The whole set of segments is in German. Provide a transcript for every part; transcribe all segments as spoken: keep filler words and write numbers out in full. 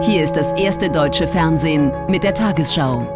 Hier ist das erste deutsche Fernsehen mit der Tagesschau.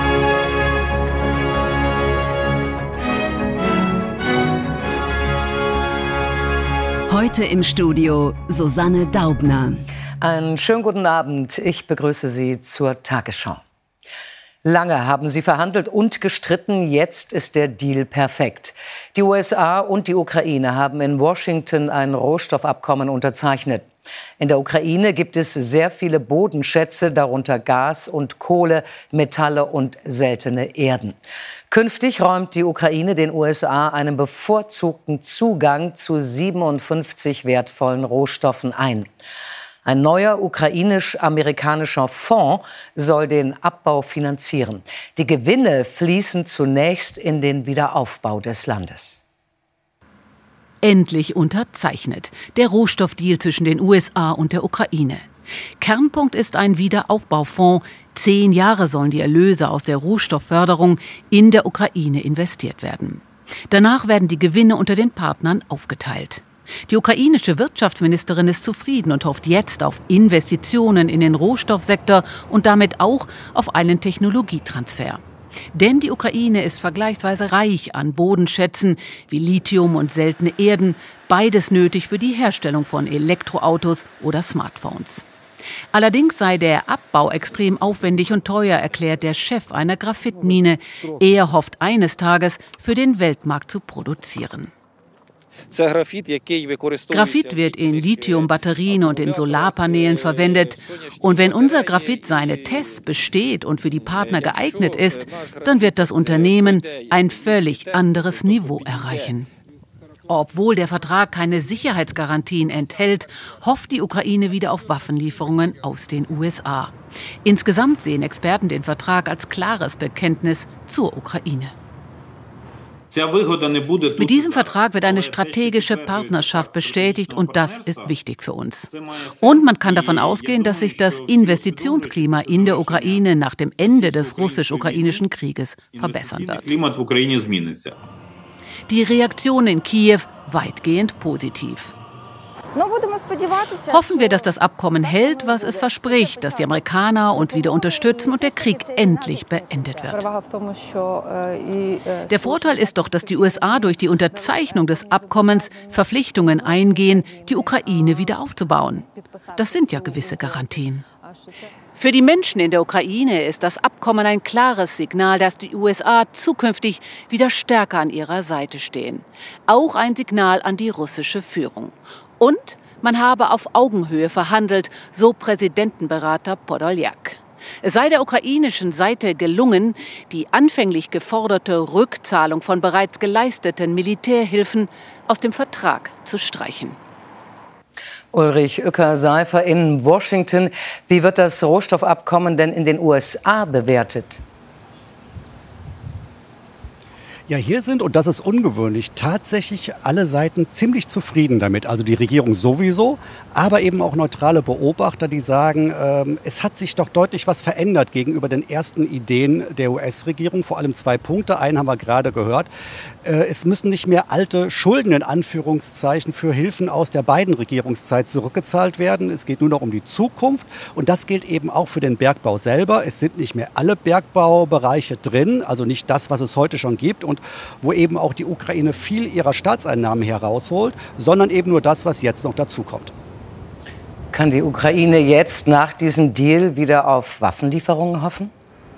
Heute im Studio Susanne Daubner. Einen schönen guten Abend. Ich begrüße Sie zur Tagesschau. Lange haben sie verhandelt und gestritten. Jetzt ist der Deal perfekt. Die U S A und die Ukraine haben in Washington ein Rohstoffabkommen unterzeichnet. In der Ukraine gibt es sehr viele Bodenschätze, darunter Gas und Kohle, Metalle und seltene Erden. Künftig räumt die Ukraine den U S A einen bevorzugten Zugang zu siebenundfünfzig wertvollen Rohstoffen ein. Ein neuer ukrainisch-amerikanischer Fonds soll den Abbau finanzieren. Die Gewinne fließen zunächst in den Wiederaufbau des Landes. Endlich unterzeichnet. Der Rohstoffdeal zwischen den U S A und der Ukraine. Kernpunkt ist ein Wiederaufbaufonds. Zehn Jahre sollen die Erlöse aus der Rohstoffförderung in der Ukraine investiert werden. Danach werden die Gewinne unter den Partnern aufgeteilt. Die ukrainische Wirtschaftsministerin ist zufrieden und hofft jetzt auf Investitionen in den Rohstoffsektor und damit auch auf einen Technologietransfer. Denn die Ukraine ist vergleichsweise reich an Bodenschätzen wie Lithium und seltene Erden, beides nötig für die Herstellung von Elektroautos oder Smartphones. Allerdings sei der Abbau extrem aufwendig und teuer, erklärt der Chef einer Graphitmine. Er hofft eines Tages für den Weltmarkt zu produzieren. Graphit wird in Lithium-Batterien und in Solarpanelen verwendet. Und wenn unser Graphit seine Tests besteht und für die Partner geeignet ist, dann wird das Unternehmen ein völlig anderes Niveau erreichen. Obwohl der Vertrag keine Sicherheitsgarantien enthält, hofft die Ukraine wieder auf Waffenlieferungen aus den U S A. Insgesamt sehen Experten den Vertrag als klares Bekenntnis zur Ukraine. Mit diesem Vertrag wird eine strategische Partnerschaft bestätigt und das ist wichtig für uns. Und man kann davon ausgehen, dass sich das Investitionsklima in der Ukraine nach dem Ende des russisch-ukrainischen Krieges verbessern wird. Die Reaktion in Kiew weitgehend positiv. Hoffen wir, dass das Abkommen hält, was es verspricht, dass die Amerikaner uns wieder unterstützen und der Krieg endlich beendet wird. Der Vorteil ist doch, dass die U S A durch die Unterzeichnung des Abkommens Verpflichtungen eingehen, die Ukraine wieder aufzubauen. Das sind ja gewisse Garantien. Für die Menschen in der Ukraine ist das Abkommen ein klares Signal, dass die U S A zukünftig wieder stärker an ihrer Seite stehen. Auch ein Signal an die russische Führung. Und man habe auf Augenhöhe verhandelt, so Präsidentenberater Podoljak. Es sei der ukrainischen Seite gelungen, die anfänglich geforderte Rückzahlung von bereits geleisteten Militärhilfen aus dem Vertrag zu streichen. Ulrich Uecker-Seifer in Washington. Wie wird das Rohstoffabkommen denn in den U S A bewertet? Ja, hier sind, und das ist ungewöhnlich, tatsächlich alle Seiten ziemlich zufrieden damit. Also die Regierung sowieso, aber eben auch neutrale Beobachter, die sagen, ähm, es hat sich doch deutlich was verändert gegenüber den ersten Ideen der U S-Regierung. Vor allem zwei Punkte. Einen haben wir gerade gehört. Äh, es müssen nicht mehr alte Schulden in Anführungszeichen für Hilfen aus der Biden-Regierungszeit zurückgezahlt werden. Es geht nur noch um die Zukunft. Und das gilt eben auch für den Bergbau selber. Es sind nicht mehr alle Bergbaubereiche drin, also nicht das, was es heute schon gibt. Und wo eben auch die Ukraine viel ihrer Staatseinnahmen herausholt, sondern eben nur das, was jetzt noch dazukommt. Kann die Ukraine jetzt nach diesem Deal wieder auf Waffenlieferungen hoffen?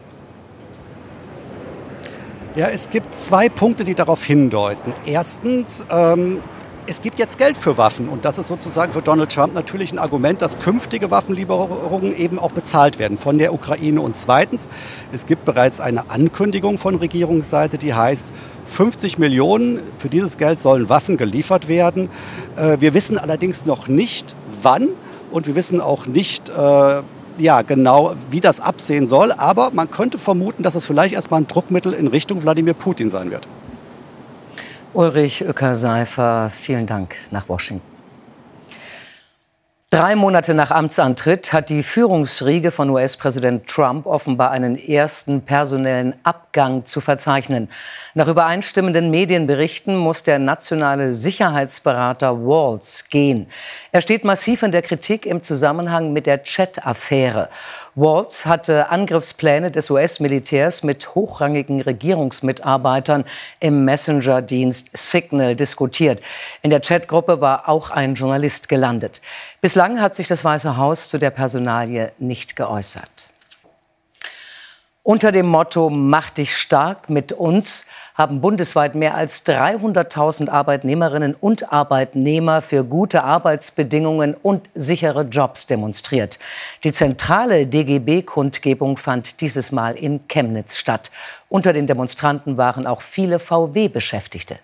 Ja, es gibt zwei Punkte, die darauf hindeuten. Erstens, ähm, es gibt jetzt Geld für Waffen und das ist sozusagen für Donald Trump natürlich ein Argument, dass künftige Waffenlieferungen eben auch bezahlt werden von der Ukraine. Und zweitens, es gibt bereits eine Ankündigung von Regierungsseite, die heißt, fünfzig Millionen für dieses Geld sollen Waffen geliefert werden. Wir wissen allerdings noch nicht, wann und wir wissen auch nicht, ja, genau, wie das absehen soll. Aber man könnte vermuten, dass es vielleicht erstmal ein Druckmittel in Richtung Wladimir Putin sein wird. Ulrich Uecker-Seifer, vielen Dank nach Washington. Drei Monate nach Amtsantritt hat die Führungsriege von U S-Präsident Trump offenbar einen ersten personellen Abgang zu verzeichnen. Nach übereinstimmenden Medienberichten muss der nationale Sicherheitsberater Waltz gehen. Er steht massiv in der Kritik im Zusammenhang mit der Chat-Affäre. Waltz hatte Angriffspläne des U S-Militärs mit hochrangigen Regierungsmitarbeitern im Messenger-Dienst Signal diskutiert. In der Chatgruppe war auch ein Journalist gelandet. Bislang hat sich das Weiße Haus zu der Personalie nicht geäußert. Unter dem Motto "Mach dich stark mit uns" haben bundesweit mehr als dreihunderttausend Arbeitnehmerinnen und Arbeitnehmer für gute Arbeitsbedingungen und sichere Jobs demonstriert. Die zentrale D G B-Kundgebung fand dieses Mal in Chemnitz statt. Unter den Demonstranten waren auch viele V W-Beschäftigte.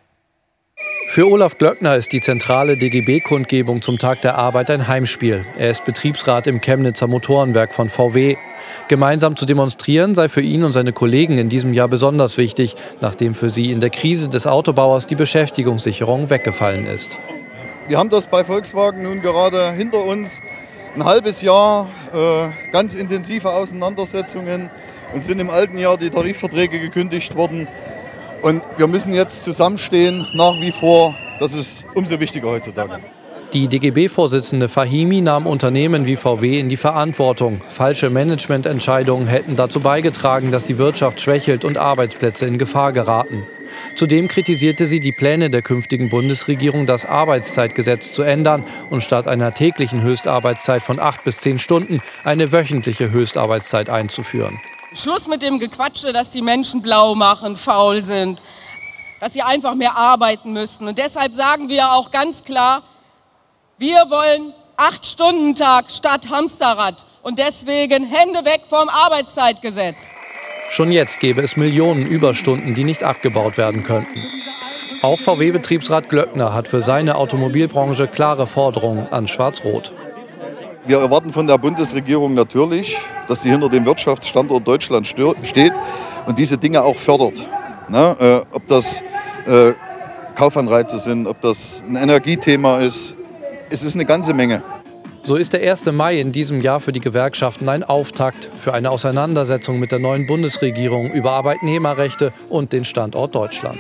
Für Olaf Glöckner ist die zentrale D G B-Kundgebung zum Tag der Arbeit ein Heimspiel. Er ist Betriebsrat im Chemnitzer Motorenwerk von V W. Gemeinsam zu demonstrieren sei für ihn und seine Kollegen in diesem Jahr besonders wichtig, nachdem für sie in der Krise des Autobauers die Beschäftigungssicherung weggefallen ist. Wir haben das bei Volkswagen nun gerade hinter uns. Ein halbes Jahr äh, ganz intensive Auseinandersetzungen und sind im alten Jahr die Tarifverträge gekündigt worden. Und wir müssen jetzt zusammenstehen, nach wie vor. Das ist umso wichtiger heutzutage. Die D G B-Vorsitzende Fahimi nahm Unternehmen wie V W in die Verantwortung. Falsche Managemententscheidungen hätten dazu beigetragen, dass die Wirtschaft schwächelt und Arbeitsplätze in Gefahr geraten. Zudem kritisierte sie die Pläne der künftigen Bundesregierung, das Arbeitszeitgesetz zu ändern und statt einer täglichen Höchstarbeitszeit von acht bis zehn Stunden eine wöchentliche Höchstarbeitszeit einzuführen. Schluss mit dem Gequatsche, dass die Menschen blau machen, faul sind, dass sie einfach mehr arbeiten müssten. Und deshalb sagen wir auch ganz klar, wir wollen Acht-Stunden-Tag statt Hamsterrad. Und deswegen Hände weg vom Arbeitszeitgesetz. Schon jetzt gäbe es Millionen Überstunden, die nicht abgebaut werden könnten. Auch V W-Betriebsrat Glöckner hat für seine Automobilbranche klare Forderungen an Schwarz-Rot. Wir erwarten von der Bundesregierung natürlich, dass sie hinter dem Wirtschaftsstandort Deutschland steht und diese Dinge auch fördert. Na, äh, ob das äh, Kaufanreize sind, ob das ein Energiethema ist, es ist eine ganze Menge. So ist der erste Mai in diesem Jahr für die Gewerkschaften ein Auftakt für eine Auseinandersetzung mit der neuen Bundesregierung über Arbeitnehmerrechte und den Standort Deutschland.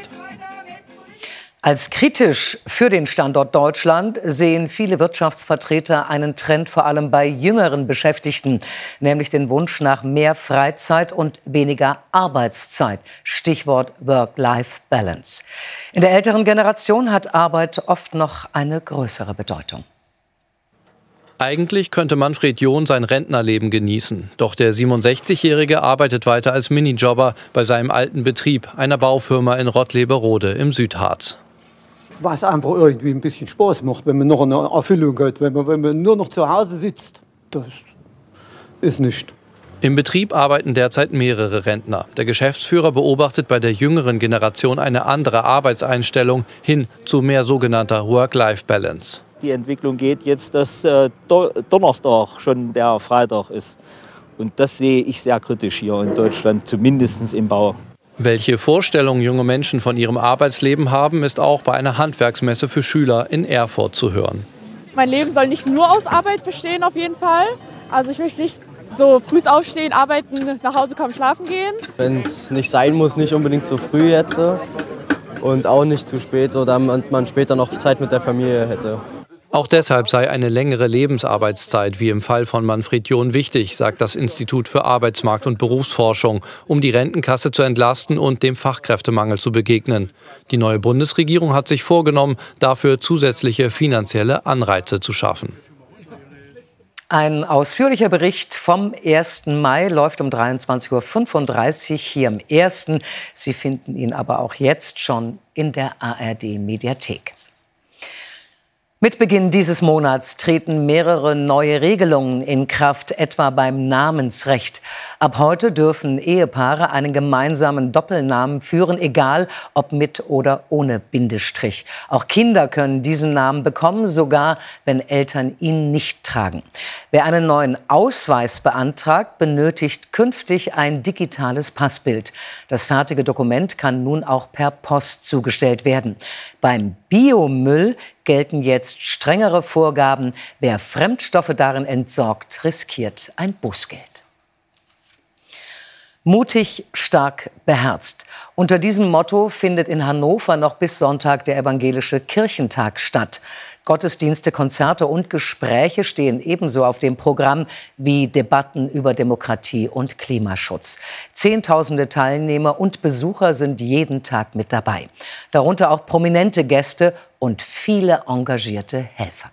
Als kritisch für den Standort Deutschland sehen viele Wirtschaftsvertreter einen Trend vor allem bei jüngeren Beschäftigten, nämlich den Wunsch nach mehr Freizeit und weniger Arbeitszeit. Stichwort Work-Life-Balance. In der älteren Generation hat Arbeit oft noch eine größere Bedeutung. Eigentlich könnte Manfred John sein Rentnerleben genießen. Doch der siebenundsechzigjährige arbeitet weiter als Minijobber bei seinem alten Betrieb, einer Baufirma in Rottleberode im Südharz. Was einfach irgendwie ein bisschen Spaß macht, wenn man noch eine Erfüllung hat. Wenn man, wenn man nur noch zu Hause sitzt, das ist nicht. Im Betrieb arbeiten derzeit mehrere Rentner. Der Geschäftsführer beobachtet bei der jüngeren Generation eine andere Arbeitseinstellung hin zu mehr sogenannter Work-Life-Balance. Die Entwicklung geht jetzt, dass äh, Donnerstag schon der Freitag ist. Und das sehe ich sehr kritisch hier in Deutschland, zumindest im Bau. Welche Vorstellungen junge Menschen von ihrem Arbeitsleben haben, ist auch bei einer Handwerksmesse für Schüler in Erfurt zu hören. Mein Leben soll nicht nur aus Arbeit bestehen, auf jeden Fall. Also ich möchte nicht so früh aufstehen, arbeiten, nach Hause kommen, schlafen gehen. Wenn es nicht sein muss, nicht unbedingt zu früh jetzt. Und auch nicht zu spät, so damit man später noch Zeit mit der Familie hätte. Auch deshalb sei eine längere Lebensarbeitszeit, wie im Fall von Manfred John, wichtig, sagt das Institut für Arbeitsmarkt- und Berufsforschung, um die Rentenkasse zu entlasten und dem Fachkräftemangel zu begegnen. Die neue Bundesregierung hat sich vorgenommen, dafür zusätzliche finanzielle Anreize zu schaffen. Ein ausführlicher Bericht vom ersten Mai läuft um dreiundzwanzig Uhr fünfunddreißig hier im Ersten. Sie finden ihn aber auch jetzt schon in der A R D-Mediathek. Mit Beginn dieses Monats treten mehrere neue Regelungen in Kraft, etwa beim Namensrecht. Ab heute dürfen Ehepaare einen gemeinsamen Doppelnamen führen, egal ob mit oder ohne Bindestrich. Auch Kinder können diesen Namen bekommen, sogar wenn Eltern ihn nicht tragen. Wer einen neuen Ausweis beantragt, benötigt künftig ein digitales Passbild. Das fertige Dokument kann nun auch per Post zugestellt werden. Beim Biomüll gelten jetzt strengere Vorgaben. Wer Fremdstoffe darin entsorgt, riskiert ein Bußgeld. Mutig, stark, beherzt. Unter diesem Motto findet in Hannover noch bis Sonntag der evangelische Kirchentag statt. Gottesdienste, Konzerte und Gespräche stehen ebenso auf dem Programm wie Debatten über Demokratie und Klimaschutz. Zehntausende Teilnehmer und Besucher sind jeden Tag mit dabei. Darunter auch prominente Gäste und viele engagierte Helfer.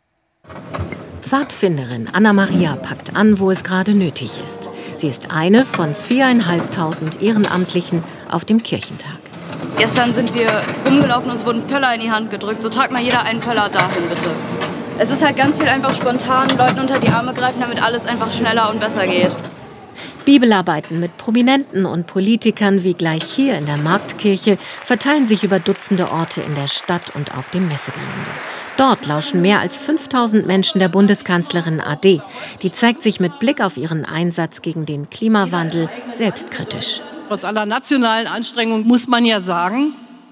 Pfadfinderin Anna-Maria packt an, wo es gerade nötig ist. Sie ist eine von viereinhalbtausend Ehrenamtlichen auf dem Kirchentag. Gestern sind wir rumgelaufen, uns wurden Pöller in die Hand gedrückt. So tragt mal jeder einen Pöller dahin, bitte. Es ist halt ganz viel einfach spontan, Leuten unter die Arme greifen, damit alles einfach schneller und besser geht. Bibelarbeiten mit Prominenten und Politikern wie gleich hier in der Marktkirche verteilen sich über Dutzende Orte in der Stadt und auf dem Messegelände. Dort lauschen mehr als fünftausend Menschen der Bundeskanzlerin A D. Die zeigt sich mit Blick auf ihren Einsatz gegen den Klimawandel selbstkritisch. Trotz aller nationalen Anstrengungen muss man ja sagen,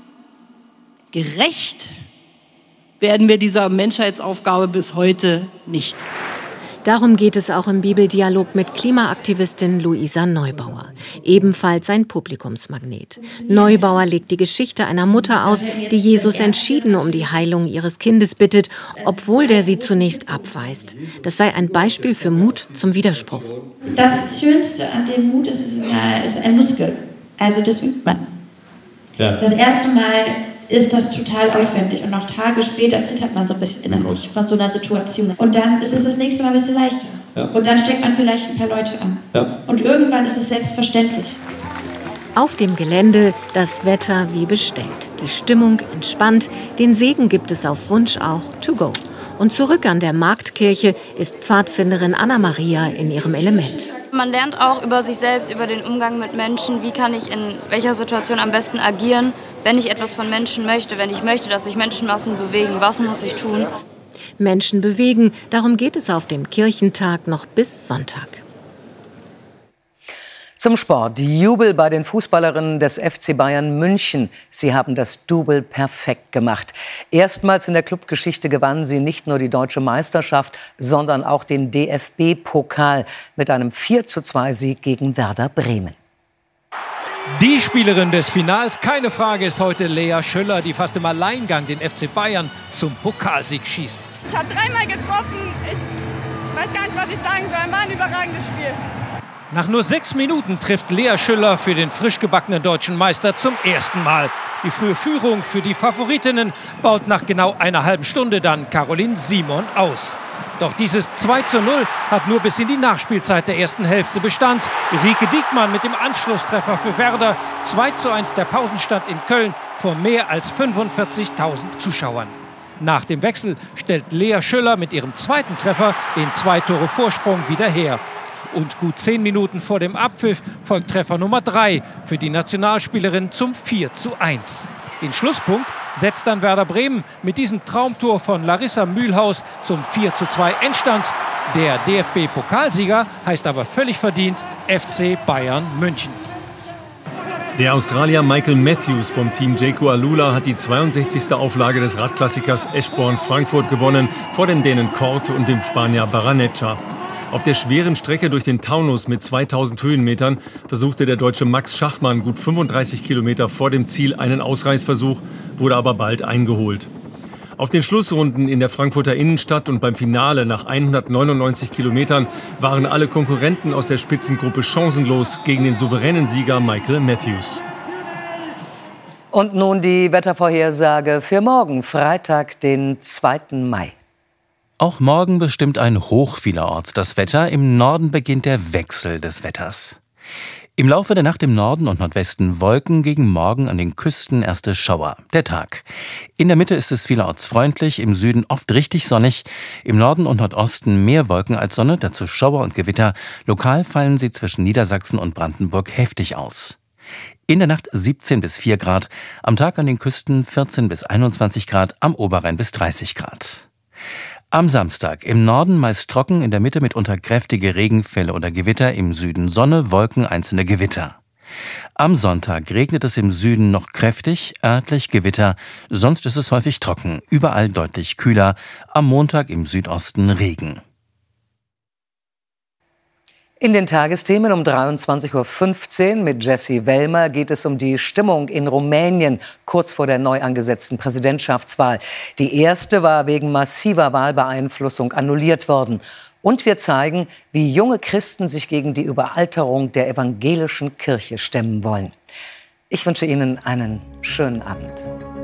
gerecht werden wir dieser Menschheitsaufgabe bis heute nicht. Darum geht es auch im Bibeldialog mit Klimaaktivistin Luisa Neubauer, ebenfalls ein Publikumsmagnet. Neubauer legt die Geschichte einer Mutter aus, die Jesus entschieden um die Heilung ihres Kindes bittet, obwohl der sie zunächst abweist. Das sei ein Beispiel für Mut zum Widerspruch. Das Schönste an dem Mut ist, es ist ein Muskel. Also das übt man. Ja. Das erste Mal ist das total aufwendig und auch Tage später zittert man so ein bisschen innerlich von so einer Situation. Und dann ist es das nächste Mal ein bisschen leichter. Ja. Und dann steckt man vielleicht ein paar Leute an. Ja. Und irgendwann ist es selbstverständlich. Auf dem Gelände das Wetter wie bestellt. Die Stimmung entspannt. Den Segen gibt es auf Wunsch auch to go. Und zurück an der Marktkirche ist Pfadfinderin Anna-Maria in ihrem Element. Man lernt auch über sich selbst, über den Umgang mit Menschen. Wie kann ich in welcher Situation am besten agieren, wenn ich etwas von Menschen möchte, wenn ich möchte, dass sich Menschenmassen bewegen. Was muss ich tun? Menschen bewegen, darum geht es auf dem Kirchentag noch bis Sonntag. Zum Sport. Jubel bei den Fußballerinnen des F C Bayern München. Sie haben das Double perfekt gemacht. Erstmals in der Clubgeschichte gewannen sie nicht nur die deutsche Meisterschaft, sondern auch den D F B-Pokal mit einem vier zu zwei Sieg gegen Werder Bremen. Die Spielerin des Finals, keine Frage, ist heute Lea Schüller, die fast im Alleingang den F C Bayern zum Pokalsieg schießt. Ich habe dreimal getroffen. Ich weiß gar nicht, was ich sagen soll. War ein überragendes Spiel. Nach nur sechs Minuten trifft Lea Schüller für den frisch gebackenen deutschen Meister zum ersten Mal. Die frühe Führung für die Favoritinnen baut nach genau einer halben Stunde dann Caroline Simon aus. Doch dieses zwei zu null hat nur bis in die Nachspielzeit der ersten Hälfte Bestand. Rike Diekmann mit dem Anschlusstreffer für Werder. zwei zu eins der Pausenstand in Köln vor mehr als fünfundvierzigtausend Zuschauern. Nach dem Wechsel stellt Lea Schüller mit ihrem zweiten Treffer den zwei Tore Vorsprung wieder her. Und gut zehn Minuten vor dem Abpfiff folgt Treffer Nummer drei für die Nationalspielerin zum vier zu eins. Den Schlusspunkt setzt dann Werder Bremen mit diesem Traumtor von Larissa Mühlhaus zum vier zu zwei Endstand. Der D F B-Pokalsieger heißt aber völlig verdient F C Bayern München. Der Australier Michael Matthews vom Team Jayco Alula hat die zweiundsechzigste Auflage des Radklassikers Eschborn-Frankfurt gewonnen vor dem Dänen Kort und dem Spanier Barraneccia. Auf der schweren Strecke durch den Taunus mit zweitausend Höhenmetern versuchte der Deutsche Max Schachmann gut fünfunddreißig Kilometer vor dem Ziel einen Ausreißversuch, wurde aber bald eingeholt. Auf den Schlussrunden in der Frankfurter Innenstadt und beim Finale nach hundertneunundneunzig Kilometern waren alle Konkurrenten aus der Spitzengruppe chancenlos gegen den souveränen Sieger Michael Matthews. Und nun die Wettervorhersage für morgen, Freitag, den zweiten Mai. Auch morgen bestimmt ein Hoch vielerorts das Wetter. Im Norden beginnt der Wechsel des Wetters. Im Laufe der Nacht im Norden und Nordwesten Wolken, gegen Morgen an den Küsten erste Schauer. Der Tag. In der Mitte ist es vielerorts freundlich, im Süden oft richtig sonnig, im Norden und Nordosten mehr Wolken als Sonne, dazu Schauer und Gewitter. Lokal fallen sie zwischen Niedersachsen und Brandenburg heftig aus. In der Nacht siebzehn bis vier Grad, am Tag an den Küsten vierzehn bis einundzwanzig Grad, am Oberrhein bis dreißig Grad. Am Samstag im Norden meist trocken, in der Mitte mitunter kräftige Regenfälle oder Gewitter, im Süden Sonne, Wolken, einzelne Gewitter. Am Sonntag regnet es im Süden noch kräftig, örtlich Gewitter, sonst ist es häufig trocken, überall deutlich kühler, am Montag im Südosten Regen. In den Tagesthemen um dreiundzwanzig Uhr fünfzehn mit Jessie Wellmer geht es um die Stimmung in Rumänien kurz vor der neu angesetzten Präsidentschaftswahl. Die erste war wegen massiver Wahlbeeinflussung annulliert worden. Und wir zeigen, wie junge Christen sich gegen die Überalterung der evangelischen Kirche stemmen wollen. Ich wünsche Ihnen einen schönen Abend.